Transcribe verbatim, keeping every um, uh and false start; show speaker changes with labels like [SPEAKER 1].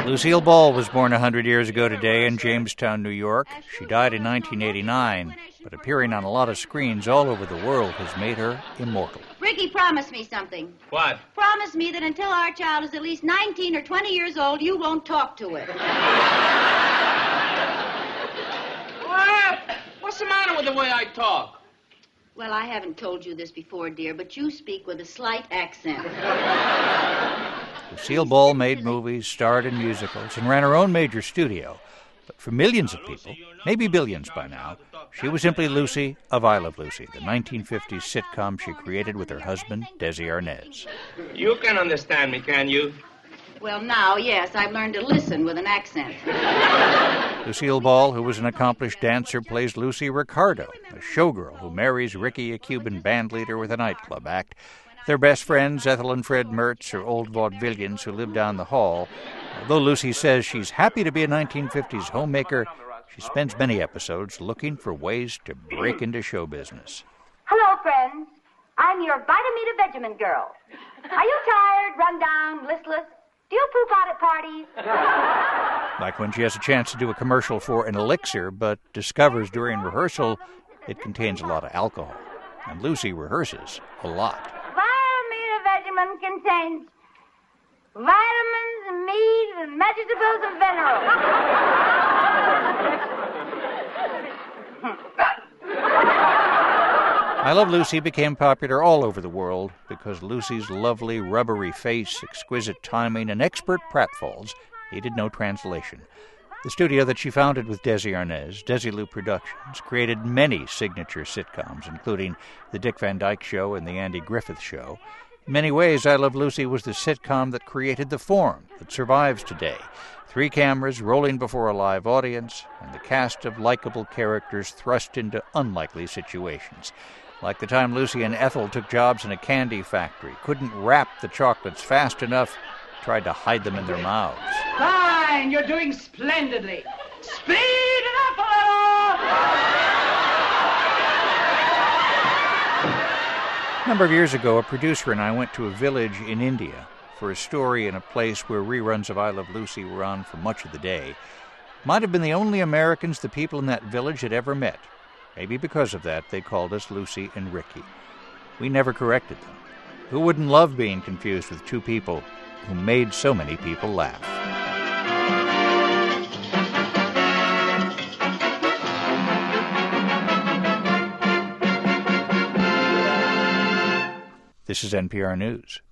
[SPEAKER 1] Lucille Ball was born one hundred years ago today in Jamestown, New York. She died in nineteen eighty-nine, but appearing on a lot of screens all over the world has made her immortal.
[SPEAKER 2] Ricky, promise me something.
[SPEAKER 3] What?
[SPEAKER 2] Promise me that until our child is at least nineteen or twenty years old, you won't talk to it.
[SPEAKER 3] What? What's the matter with the way I talk?
[SPEAKER 2] Well, I haven't told you this before, dear, but you speak with a slight accent.
[SPEAKER 1] Lucille Ball made movies, starred in musicals, and ran her own major studio. But for millions of people, maybe billions by now, she was simply Lucy of I Love Lucy, the nineteen fifties sitcom she created with her husband, Desi Arnaz.
[SPEAKER 3] You can understand me, can you?
[SPEAKER 2] Well, now, yes, I've learned to listen with an accent.
[SPEAKER 1] Lucille Ball, who was an accomplished dancer, plays Lucy Ricardo, a showgirl who marries Ricky, a Cuban bandleader with a nightclub act. Their best friends, Ethel and Fred Mertz, are old vaudevillians who live down the hall. Although Lucy says she's happy to be a nineteen fifties homemaker, she spends many episodes looking for ways to break into show business.
[SPEAKER 4] Hello, friends. I'm your Vitamita Vegemin girl. Are you tired, run down, listless? Do you poop out at parties?
[SPEAKER 1] Like when she has a chance to do a commercial for an elixir, but discovers during rehearsal it contains a lot of alcohol. And Lucy rehearses a lot.
[SPEAKER 4] Vitamita Vegemin contains vitamins, meat, and vegetables and minerals.
[SPEAKER 1] I Love Lucy became popular all over the world because Lucy's lovely, rubbery face, exquisite timing, and expert pratfalls needed no translation. The studio that she founded with Desi Arnaz, Desilu Productions, created many signature sitcoms, including The Dick Van Dyke Show and The Andy Griffith Show. In many ways, I Love Lucy was the sitcom that created the form that survives today. Three cameras rolling before a live audience, and the cast of likable characters thrust into unlikely situations. Like the time Lucy and Ethel took jobs in a candy factory, couldn't wrap the chocolates fast enough, tried to hide them in their mouths.
[SPEAKER 5] Fine, you're doing splendidly. Speed it up a little!
[SPEAKER 1] A number of years ago, a producer and I went to a village in India for a story in a place where reruns of I Love Lucy were on for much of the day. Might have been the only Americans the people in that village had ever met. Maybe because of that, they called us Lucy and Ricky. We never corrected them. Who wouldn't love being confused with two people who made so many people laugh? This is N P R News.